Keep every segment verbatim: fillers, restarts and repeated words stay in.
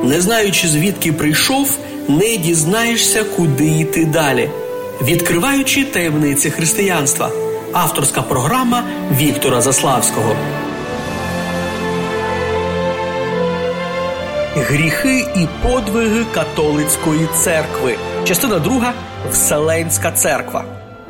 Не знаючи, звідки прийшов, не дізнаєшся, куди йти далі. Відкриваючи таємниці християнства. Авторська програма Віктора Заславського. Гріхи і подвиги католицької церкви. Частина друга. Вселенська церква.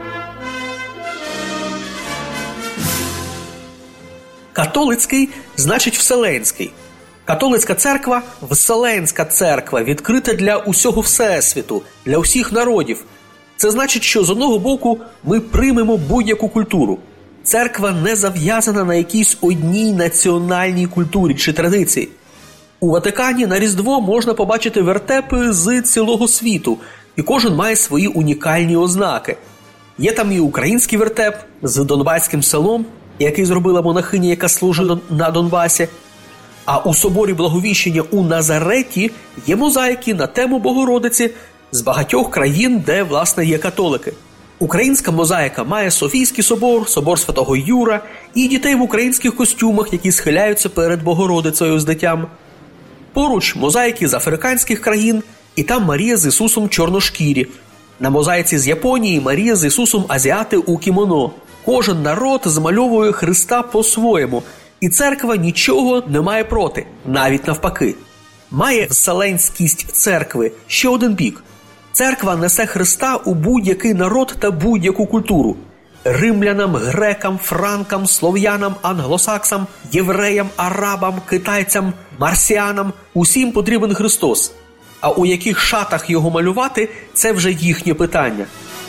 Католицький значить вселенський. Католицька церква – вселенська церква, відкрита для усього всесвіту, для усіх народів. Це значить, що з одного боку ми приймемо будь-яку культуру. Церква не зав'язана на якійсь одній національній культурі чи традиції. У Ватикані на Різдво можна побачити вертепи з цілого світу, і кожен має свої унікальні ознаки. Є там і український вертеп з донбаським селом, який зробила монахиня, яка служила на Донбасі. А у соборі Благовіщення у Назареті є мозаїки на тему Богородиці з багатьох країн, де, власне, є католики. Українська мозаїка має Софійський собор, собор Святого Юра і дітей в українських костюмах, які схиляються перед Богородицею з дитям. Поруч мозаїки з африканських країн, і там Марія з Ісусом чорношкірі. На мозаїці з Японії Марія з Ісусом азіати у кімоно. Кожен народ змальовує Христа по-своєму, і церква нічого не має проти, навіть навпаки. Має вселенськість церкви ще один бік. Церква несе Христа у будь-який народ та будь-яку культуру. Римлянам, грекам, франкам, слов'янам, англосаксам, євреям, арабам, китайцям, марсіанам – усім потрібен Христос. А у яких шатах його малювати – це вже їхнє питання.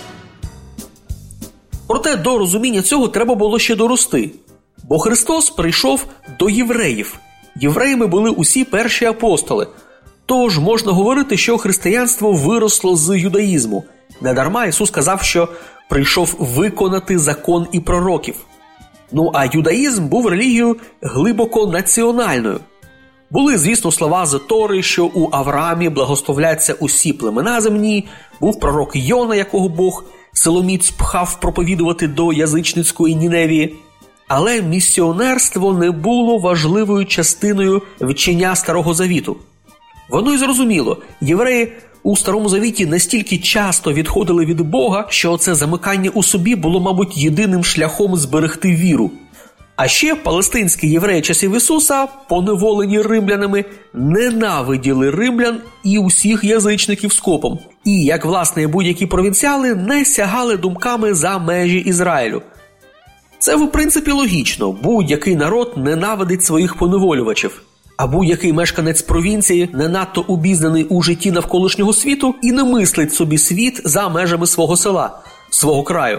Проте до розуміння цього треба було ще дорости. Бо Христос прийшов до євреїв. Євреями були усі перші апостоли. Тож можна говорити, що християнство виросло з юдаїзму. Недарма Ісус сказав, що прийшов виконати закон і пророків. Ну а юдаїзм був релігією глибоко національною. Були, звісно, слова з Тори, що у Авраамі благословляться усі племена земні, був пророк Йона, якого Бог силоміць пхав проповідувати до язичницької Ніневії. Але місіонерство не було важливою частиною вчення Старого Завіту. Воно й зрозуміло, євреї у Старому Завіті настільки часто відходили від Бога, що це замикання у собі було, мабуть, єдиним шляхом зберегти віру. А ще палестинські євреї часів Ісуса, поневолені римлянами, ненавиділи римлян і усіх язичників скопом. І, як власне будь-які провінціали, не сягали думками за межі Ізраїлю. Це, в принципі, логічно. Будь-який народ ненавидить своїх поневолювачів. А будь-який мешканець провінції, не надто обізнаний у житті навколишнього світу, і не мислить собі світ за межами свого села, свого краю.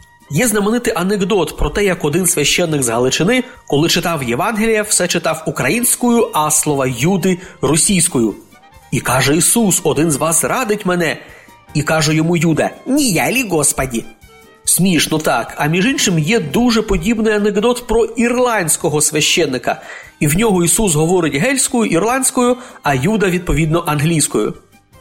Є знаменитий анекдот про те, як один священник з Галичини, коли читав Євангелія, все читав українською, а слова «юди» – російською. І каже Ісус: «Один з вас радить мене». І каже йому Юда: «Ні я лі, Господі». Смішно так, а між іншим є дуже подібний анекдот про ірландського священника. І в нього Ісус говорить гельською, ірландською, а Юда, відповідно, англійською.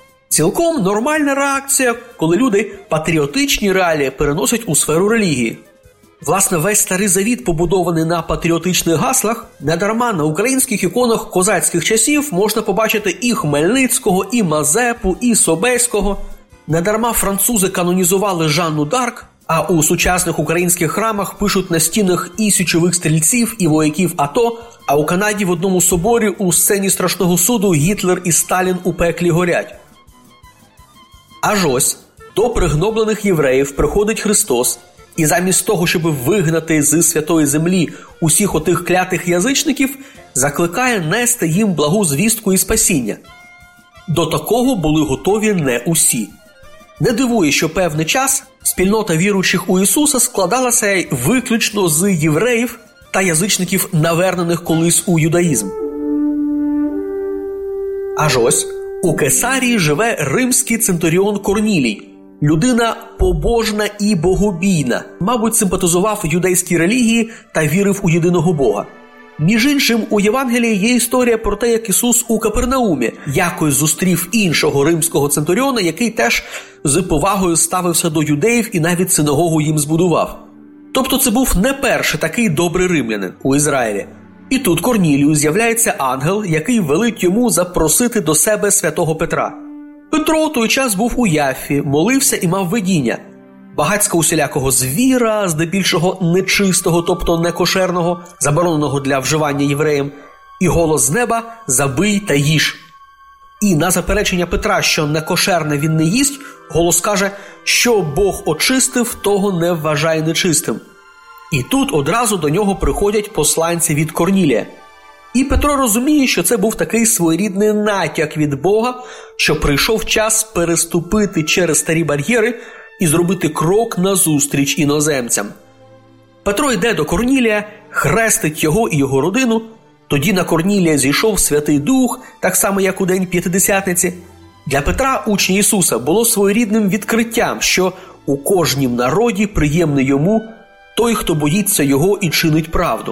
Цілком нормальна реакція, коли люди патріотичні реалії переносять у сферу релігії. Власне, весь Старий Завіт побудований на патріотичних гаслах. Недарма на українських іконах козацьких часів можна побачити і Хмельницького, і Мазепу, і Собеського. Недарма французи канонізували Жанну Дарк, а у сучасних українських храмах пишуть на стінах і січових стрільців, і вояків АТО, а у Канаді в одному соборі у сцені страшного суду Гітлер і Сталін у пеклі горять. Аж ось до пригноблених євреїв приходить Христос, і замість того, щоб вигнати з святої землі усіх отих клятих язичників, закликає нести їм благу звістку і спасіння. До такого були готові не усі. Не дивує, що певний час спільнота віруючих у Ісуса складалася виключно з євреїв та язичників, навернених колись у юдаїзм. Аж ось у Кесарії живе римський центуріон Корнілій. Людина побожна і богобійна, мабуть, симпатизував юдейській релігії та вірив у єдиного Бога. Між іншим, у Євангелії є історія про те, як Ісус у Капернаумі якось зустрів іншого римського центуріона, який теж з повагою ставився до юдеїв і навіть синагогу їм збудував. Тобто це був не перший такий добрий римлянин у Ізраїлі. І тут Корнілію з'являється ангел, який велить йому запросити до себе святого Петра. Петро у той час був у Яффі, молився і мав видіння. Багацька усілякого звіра, здебільшого нечистого, тобто некошерного, забороненого для вживання євреям, і голос з неба «Забий та їж». І на заперечення Петра, що некошерне він не їсть, голос каже, що Бог очистив, того не вважає нечистим. І тут одразу до нього приходять посланці від Корнілія. І Петро розуміє, що це був такий своєрідний натяк від Бога, що прийшов час переступити через старі бар'єри і зробити крок назустріч іноземцям. Петро йде до Корнілія, хрестить його і його родину. Тоді на Корнілія зійшов Святий Дух, так само, як у День П'ятидесятниці. Для Петра, учня Ісуса, було своєрідним відкриттям, що у кожнім народі приємний йому той, хто боїться його і чинить правду.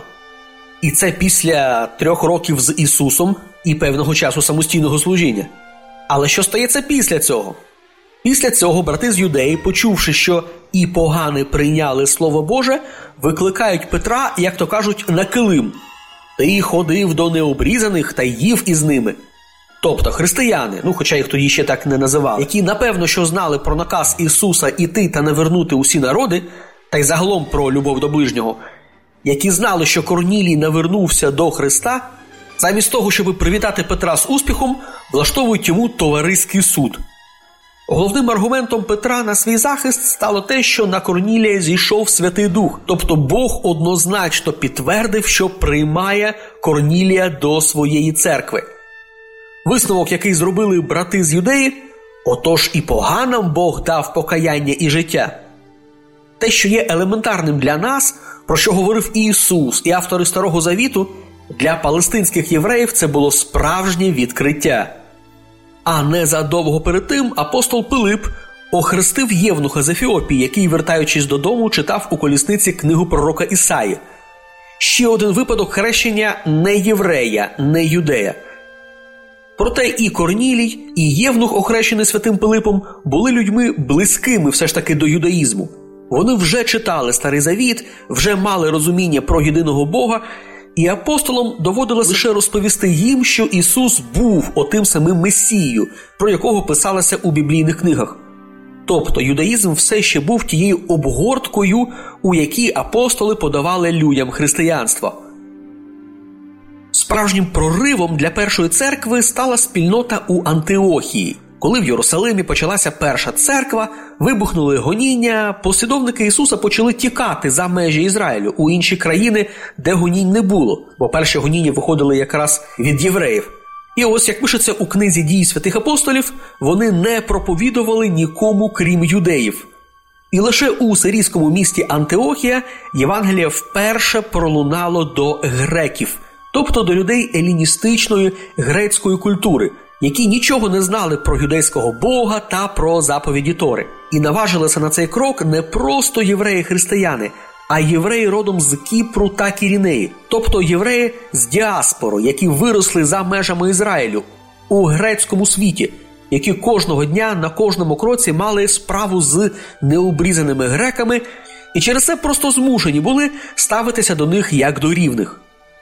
І це після трьох років з Ісусом і певного часу самостійного служіння. Але що стається після цього? Після цього брати з Юдеї, почувши, що і погани прийняли Слово Боже, викликають Петра, як то кажуть, на килим. «Ти ходив до необрізаних та їв із ними». Тобто християни, ну хоча їх тоді ще так не називали, які напевно що знали про наказ Ісуса іти та навернути усі народи, та й загалом про любов до ближнього, які знали, що Корнілій навернувся до Христа, замість того, щоб привітати Петра з успіхом, влаштовують йому товариський суд. Головним аргументом Петра на свій захист стало те, що на Корнілія зійшов Святий Дух, тобто Бог однозначно підтвердив, що приймає Корнілія до своєї церкви. Висновок, який зробили брати з Юдеї, отож і поганам Бог дав покаяння і життя. Те, що є елементарним для нас, про що говорив і Ісус, і автори Старого Завіту, для палестинських євреїв це було справжнє відкриття. А незадовго перед тим апостол Пилип охрестив євнуха з Ефіопії, який, вертаючись додому, читав у колісниці книгу пророка Ісаї. Ще один випадок хрещення не єврея, не юдея. Проте і Корнілій, і євнух, охрещений святим Пилипом, були людьми близькими все ж таки до юдаїзму. Вони вже читали Старий Завіт, вже мали розуміння про єдиного Бога, і апостолам доводилось лише розповісти їм, що Ісус був отим самим Месією, про якого писалося у біблійних книгах. Тобто юдаїзм все ще був тією обгорткою, у якій апостоли подавали людям християнство. Справжнім проривом для першої церкви стала спільнота у Антиохії. Коли в Єрусалимі почалася перша церква, вибухнули гоніння, послідовники Ісуса почали тікати за межі Ізраїлю у інші країни, де гонінь не було, бо перші гоніння виходили якраз від євреїв. І ось, як пишеться у книзі «Дії святих апостолів», вони не проповідували нікому, крім юдеїв. І лише у сирійському місті Антиохія Євангеліє вперше пролунало до греків, тобто до людей еліністичної грецької культури, які нічого не знали про юдейського Бога та про заповіді Тори. І наважилися на цей крок не просто євреї-християни, а євреї родом з Кіпру та Кірінеї, тобто євреї з діаспори, які виросли за межами Ізраїлю, у грецькому світі, які кожного дня на кожному кроці мали справу з необрізаними греками і через це просто змушені були ставитися до них як до рівних.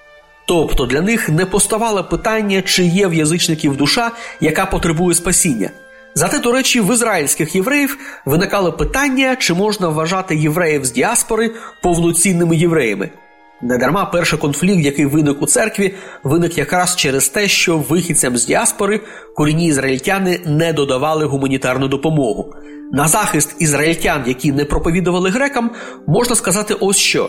Тобто для них не поставало питання, чи є в язичників душа, яка потребує спасіння. Зате, до речі, в ізраїльських євреїв виникало питання, чи можна вважати євреїв з діаспори повноцінними євреями. Недарма перший конфлікт, який виник у церкві, виник якраз через те, що вихідцям з діаспори корінні ізраїльтяни не додавали гуманітарну допомогу. На захист ізраїльтян, які не проповідували грекам, можна сказати ось що.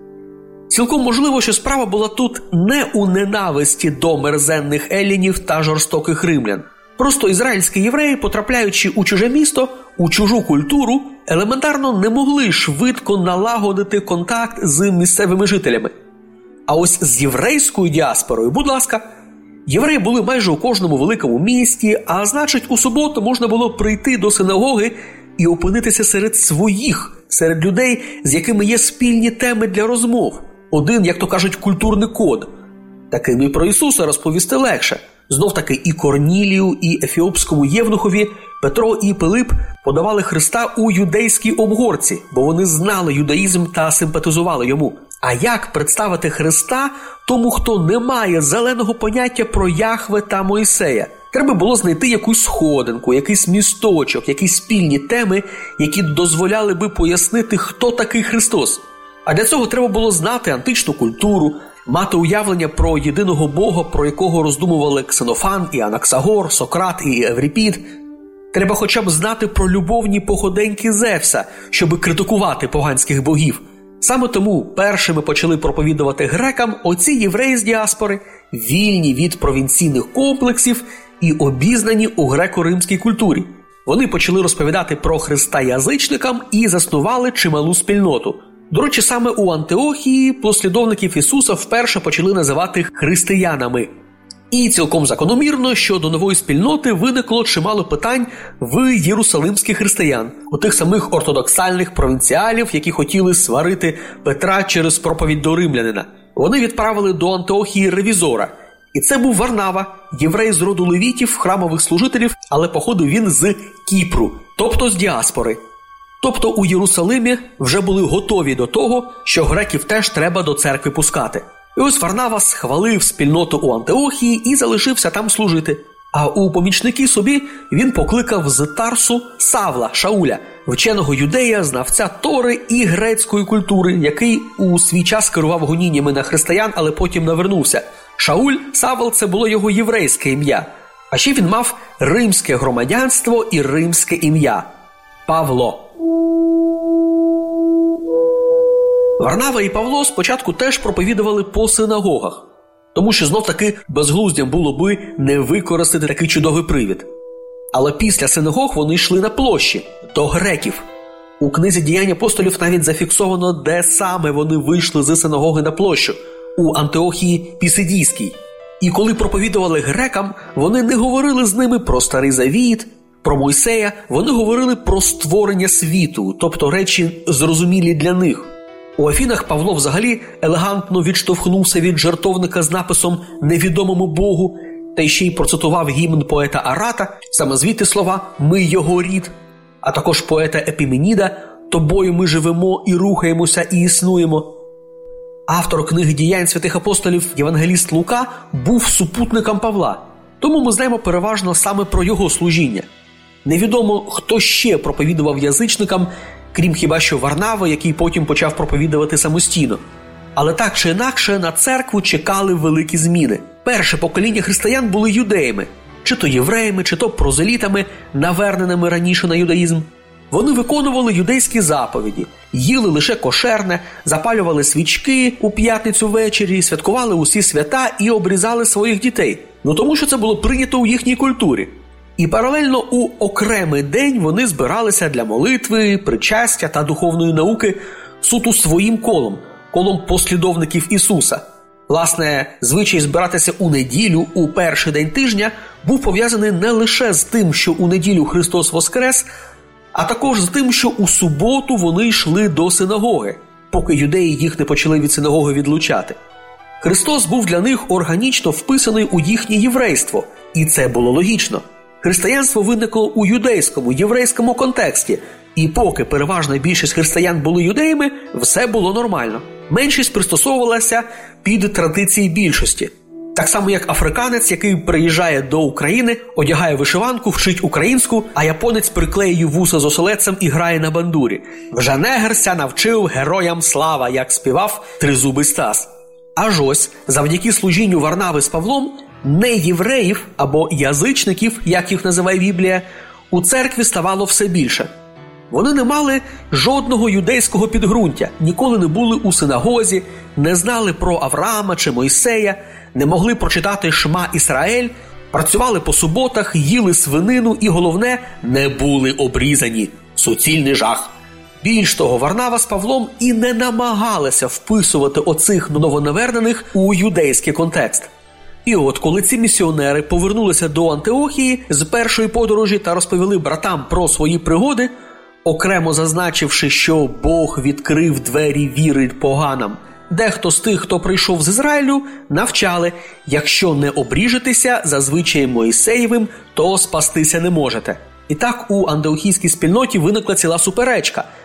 Цілком можливо, що справа була тут не у ненависті до мерзенних елінів та жорстоких римлян. Просто ізраїльські євреї, потрапляючи у чуже місто, у чужу культуру, елементарно не могли швидко налагодити контакт з місцевими жителями. А ось з єврейською діаспорою, будь ласка, євреї були майже у кожному великому місті, а значить у суботу можна було прийти до синагоги і опинитися серед своїх, серед людей, з якими є спільні теми для розмов. Один, як то кажуть, культурний код. Таким і про Ісуса розповісти легше. Знов-таки і Корнілію, і ефіопському євнухові Петро і Пилип подавали Христа у юдейській обгорці, бо вони знали юдаїзм та симпатизували йому. А як представити Христа тому, хто не має зеленого поняття про Яхве та Мойсея? Треба було знайти якусь сходинку, якийсь місточок, якісь спільні теми, які дозволяли би пояснити, хто такий Христос. А для цього треба було знати античну культуру, мати уявлення про єдиного Бога, про якого роздумували Ксенофан і Анаксагор, Сократ і Евріпід. Треба хоча б знати про любовні походеньки Зевса, щоб критикувати поганських богів. Саме тому першими почали проповідувати грекам оці євреї з діаспори, вільні від провінційних комплексів і обізнані у греко-римській культурі. Вони почали розповідати про Христа язичникам і заснували чималу спільноту. До речі, саме у Антиохії послідовників Ісуса вперше почали називати християнами. І цілком закономірно, що до нової спільноти виникло чимало питань в єрусалимських християн, у тих самих ортодоксальних провінціалів, які хотіли сварити Петра через проповідь до римлянина. Вони відправили до Антиохії ревізора. І це був Варнава, єврей з роду левітів, храмових служителів, але походив він з Кіпру, тобто з діаспори. Тобто у Єрусалимі вже були готові до того, що греків теж треба до церкви пускати. І ось Варнава схвалив спільноту у Антиохії і залишився там служити. А у помічники собі він покликав з Тарсу Савла, Шауля, вченого юдея, знавця Тори і грецької культури, який у свій час керував гоніннями на християн, але потім навернувся. Шауль, Савл – це було його єврейське ім'я. А ще він мав римське громадянство і римське ім'я – Павло. Варнава і Павло спочатку теж проповідували по синагогах, тому що знов-таки безглуздям було би не використати такий чудовий привід. Але після синагог вони йшли на площі, до греків. У книзі «Діянь апостолів» навіть зафіксовано, де саме вони вийшли з синагоги на площу – у Антиохії Пісидійській. І коли проповідували грекам, вони не говорили з ними про Старий Завіт, про Мойсея, вони говорили про створення світу, тобто речі зрозумілі для них. У Афінах Павло взагалі елегантно відштовхнувся від жертовника з написом «Невідомому Богу», та ще й процитував гімн поета Арата, саме звідти слова «Ми його рід», а також поета Епіменіда «Тобою ми живемо і рухаємося і існуємо». Автор книги «Діянь святих апостолів» євангеліст Лука був супутником Павла, тому ми знаємо переважно саме про його служіння. Невідомо, хто ще проповідував язичникам, крім хіба що Варнави, який потім почав проповідувати самостійно. Але так чи інакше на церкву чекали великі зміни. Перше покоління християн були юдеями, чи то євреями, чи то прозелітами, наверненими раніше на юдаїзм. Вони виконували юдейські заповіді, їли лише кошерне, запалювали свічки у п'ятницю ввечері, святкували усі свята і обрізали своїх дітей. Ну тому що це було прийнято у їхній культурі. І паралельно у окремий день вони збиралися для молитви, причастя та духовної науки суто своїм колом, колом послідовників Ісуса. Власне, звичай збиратися у неділю, у перший день тижня, був пов'язаний не лише з тим, що у неділю Христос воскрес, а також з тим, що у суботу вони йшли до синагоги, поки юдеї їх не почали від синагоги відлучати. Христос був для них органічно вписаний у їхнє єврейство, і це було логічно. Християнство виникло у юдейському, єврейському контексті, і поки переважна більшість християн були юдеями, все було нормально. Меншість пристосовувалася під традиції більшості. Так само, як африканець, який приїжджає до України, одягає вишиванку, вчить українську, а японець приклеює вуса з оселедцем і грає на бандурі. «Вже негерся навчив героям слава», як співав тризубий Стас. Аж ось, завдяки служінню Варнави з Павлом, не євреїв або язичників, як їх називає Біблія, у церкві ставало все більше. Вони не мали жодного юдейського підґрунтя, ніколи не були у синагозі, не знали про Авраама чи Мойсея, не могли прочитати Шма Ісраель, працювали по суботах, їли свинину і, головне, не були обрізані. Суцільний жах. Більш того, Варнава з Павлом і не намагалися вписувати оцих новонавернених у юдейський контекст. І от, коли ці місіонери повернулися до Антиохії з першої подорожі та розповіли братам про свої пригоди, окремо зазначивши, що Бог відкрив двері віри поганам, дехто з тих, хто прийшов з Ізраїлю, навчали: якщо не обріжетеся за звичаєм Моїсеєвим, то спастися не можете. І так у антиохійській спільноті виникла ціла суперечка.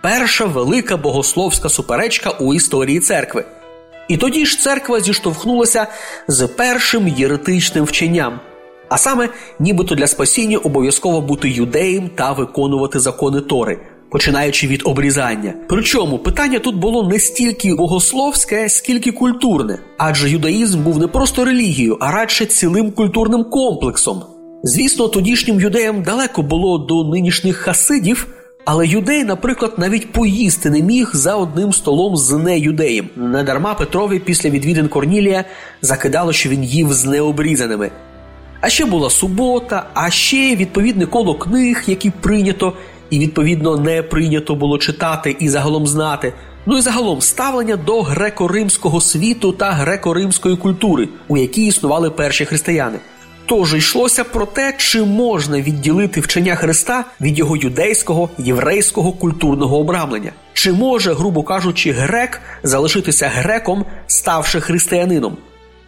перша велика богословська суперечка у історії церкви. І тоді ж церква зіштовхнулася з першим єретичним вченням. А саме, нібито для спасіння обов'язково бути юдеєм та виконувати закони Тори, починаючи від обрізання. Причому питання тут було не стільки богословське, скільки культурне. Адже юдаїзм був не просто релігією, а радше цілим культурним комплексом. Звісно, тодішнім юдеям далеко було до нинішніх хасидів, але юдей, наприклад, навіть поїсти не міг за одним столом з неюдеєм. Недарма Петрові після відвідин Корнілія закидало, що він їв з необрізаними. А ще була субота, а ще відповідне коло книг, які прийнято і, відповідно, не прийнято було читати і загалом знати. Ну і загалом ставлення до греко-римського світу та греко-римської культури, у якій існували перші християни. Тож йшлося про те, чи можна відділити вчення Христа від його юдейського, єврейського культурного обрамлення. Чи може, грубо кажучи, грек залишитися греком, ставши християнином?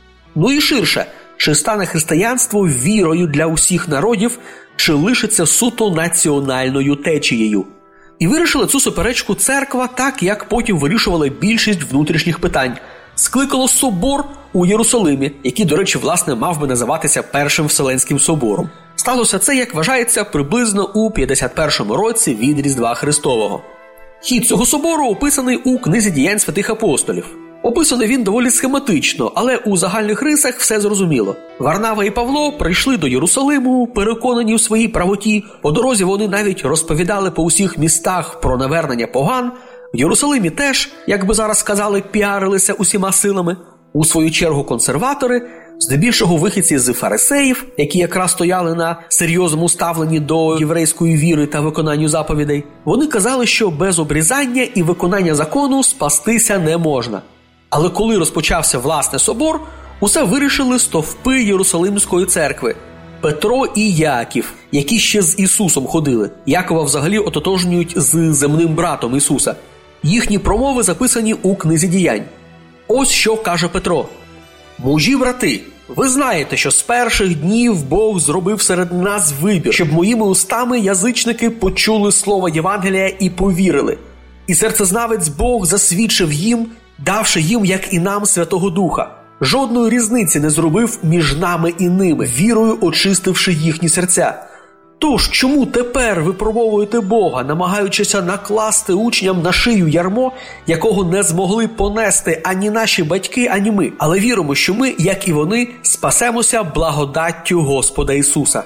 Ну і ширше, чи стане християнство вірою для усіх народів, чи лишиться суто національною течією? І вирішила цю суперечку церква так, як потім вирішувала більшість внутрішніх питань. Скликало собор у Єрусалимі, який, до речі, власне, мав би називатися Першим Вселенським собором. Сталося це, як вважається, приблизно у п'ятдесят першому році від Різдва Христового. Хід цього собору описаний у книзі «Діянь святих апостолів». Описаний він доволі схематично, але у загальних рисах все зрозуміло. Варнава і Павло прийшли до Єрусалиму, переконані у своїй правоті. По дорозі вони навіть розповідали по усіх містах про навернення поган. В Єрусалимі теж, як би зараз сказали, піарилися усіма силами. У свою чергу консерватори, здебільшого вихідці з фарисеїв, які якраз стояли на серйозному ставленні до єврейської віри та виконанню заповідей, вони казали, що без обрізання і виконання закону спастися не можна. Але коли розпочався власне собор, усе вирішили стовпи Єрусалимської церкви – Петро і Яків, які ще з Ісусом ходили. Якова взагалі ототожнюють з земним братом Ісуса. Їхні промови записані у книзі «Діянь». Ось що каже Петро. «Мужі, брати, ви знаєте, що з перших днів Бог зробив серед нас вибір, щоб моїми устами язичники почули слово Євангелія і повірили. І серцезнавець Бог засвідчив їм, давши їм, як і нам, Святого Духа. Жодної різниці не зробив між нами і ними, вірою очистивши їхні серця. Тож, чому тепер випробовуєте Бога, намагаючися накласти учням на шию ярмо, якого не змогли понести ані наші батьки, ані ми? Але віримо, що ми, як і вони, спасемося благодаттю Господа Ісуса».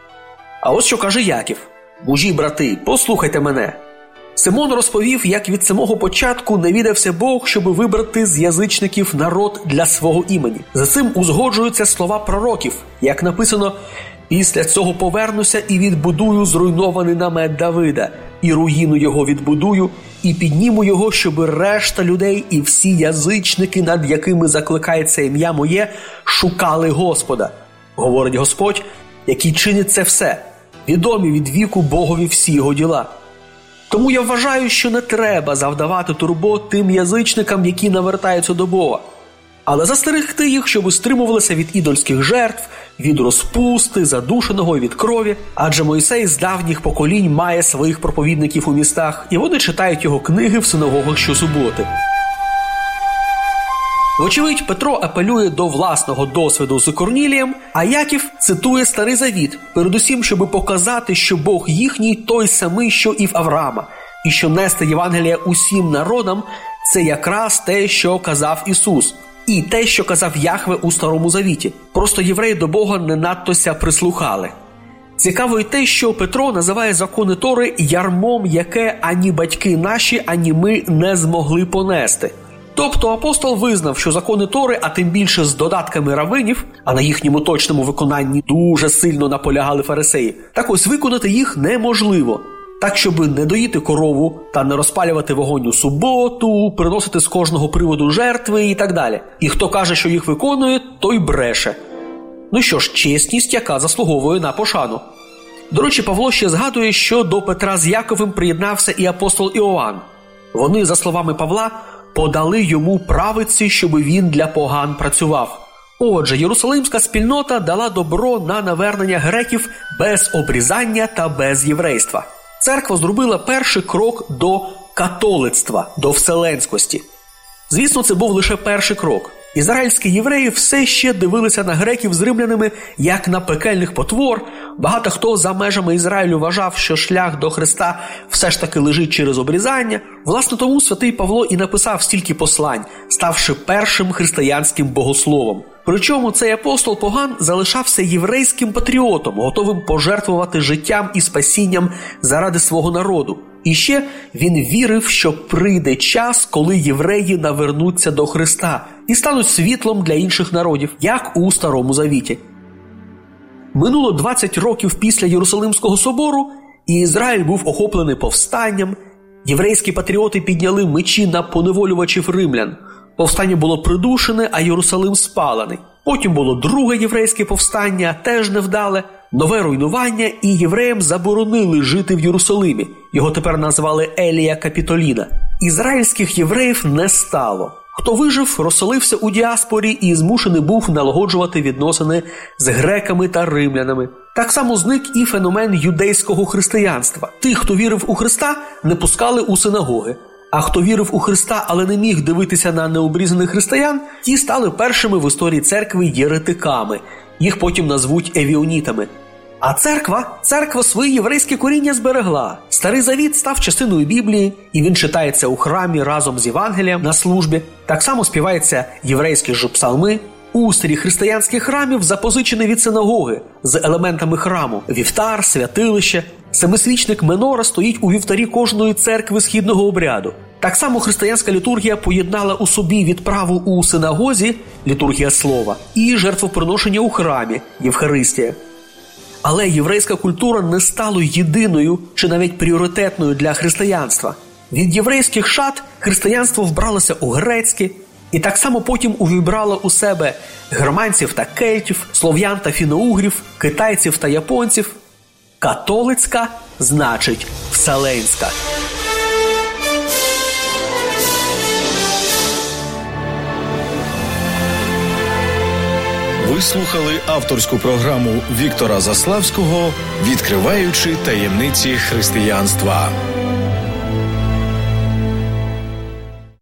А ось що каже Яків. «Мужі, брати, послухайте мене. Симон розповів, як від самого початку навідався Бог, щоби вибрати з язичників народ для свого імені. За цим узгоджуються слова пророків, як написано: «Після цього повернуся і відбудую зруйнований намет Давида, і руїну його відбудую, і підніму його, щоби решта людей і всі язичники, над якими закликається ім'я моє, шукали Господа», – говорить Господь, який чинить це все. Відомі від віку Богові всі його діла. Тому я вважаю, що не треба завдавати турбот тим язичникам, які навертаються до Бога, але застерегти їх, щоб стримувалися від ідольських жертв, від розпусти, задушеного і від крові, адже Мойсей з давніх поколінь має своїх проповідників у містах, і вони читають його книги в синагогах щосуботи. Вочевидь, Петро апелює до власного досвіду з Корнілієм, а Яків цитує Старий Завіт, передусім, щоб показати, що Бог їхній той самий, що і в Авраама, і що нести Євангелія усім народам – це якраз те, що казав Ісус, і те, що казав Яхве у Старому Завіті. Просто євреї до Бога не надтося прислухали. Цікаво й те, що Петро називає закони Тори ярмом, яке ані батьки наші, ані ми не змогли понести. Тобто апостол визнав, що закони Тори, а тим більше з додатками раввинів, а на їхньому точному виконанні дуже сильно наполягали фарисеї, так ось виконати їх неможливо. Так, щоб не доїти корову та не розпалювати вогонь у суботу, приносити з кожного приводу жертви і так далі. І хто каже, що їх виконує, той бреше. Ну що ж, чесність, яка заслуговує на пошану. До речі, Павло ще згадує, що до Петра з Яковим приєднався і апостол Іоанн. Вони, за словами Павла, подали йому правиці, щоб він для поган працював. Отже, єрусалимська спільнота дала добро на навернення греків без обрізання та без єврейства. Церква зробила перший крок до католицтва, до вселенськості. Звісно, це був лише перший крок. Ізраїльські євреї все ще дивилися на греків з римлянами як на пекельних потвор. Багато хто за межами Ізраїлю вважав, що шлях до Христа все ж таки лежить через обрізання. Власне, тому святий Павло і написав стільки послань, ставши першим християнським богословом. Причому цей апостол Поган залишався єврейським патріотом, готовим пожертвувати життям і спасінням заради свого народу. І ще він вірив, що прийде час, коли євреї навернуться до Христа і стануть світлом для інших народів, як у Старому Завіті. Минуло двадцять років після Єрусалимського собору, і Ізраїль був охоплений повстанням. Єврейські патріоти підняли мечі на поневолювачів римлян. Повстання було придушене, а Єрусалим спалений. Потім було друге єврейське повстання, теж невдале, нове руйнування, і євреям заборонили жити в Єрусалимі. Його тепер назвали Елія Капітоліна. Ізраїльських євреїв не стало. Хто вижив, розселився у діаспорі і змушений був налагоджувати відносини з греками та римлянами. Так само зник і феномен юдейського християнства. Тих, хто вірив у Христа, не пускали у синагоги. А хто вірив у Христа, але не міг дивитися на необрізаних християн, ті стали першими в історії церкви єретиками. Їх потім назвуть евіонітами. А церква, церква свої єврейські коріння зберегла. Старий Завіт став частиною Біблії, і він читається у храмі разом з Євангелієм на службі. Так само співаються єврейські ж псалми. Устрій християнських храмів запозичений від синагоги з елементами храму. Вівтар, святилище. Семисвічник менора стоїть у вівтарі кожної церкви східного обряду. Так само християнська літургія поєднала у собі відправу у синагозі, літургія слова, і жертвоприношення у храмі, Євхаристія. Але єврейська культура не стала єдиною чи навіть пріоритетною для християнства. Від єврейських шат християнство вбралося у грецьке, і так само потім увібрало у себе германців та кельтів, слов'ян та фіно-угрів, китайців та японців. Католицька значить вселенська. Ви слухали авторську програму Віктора Заславського «Відкриваючи таємниці християнства».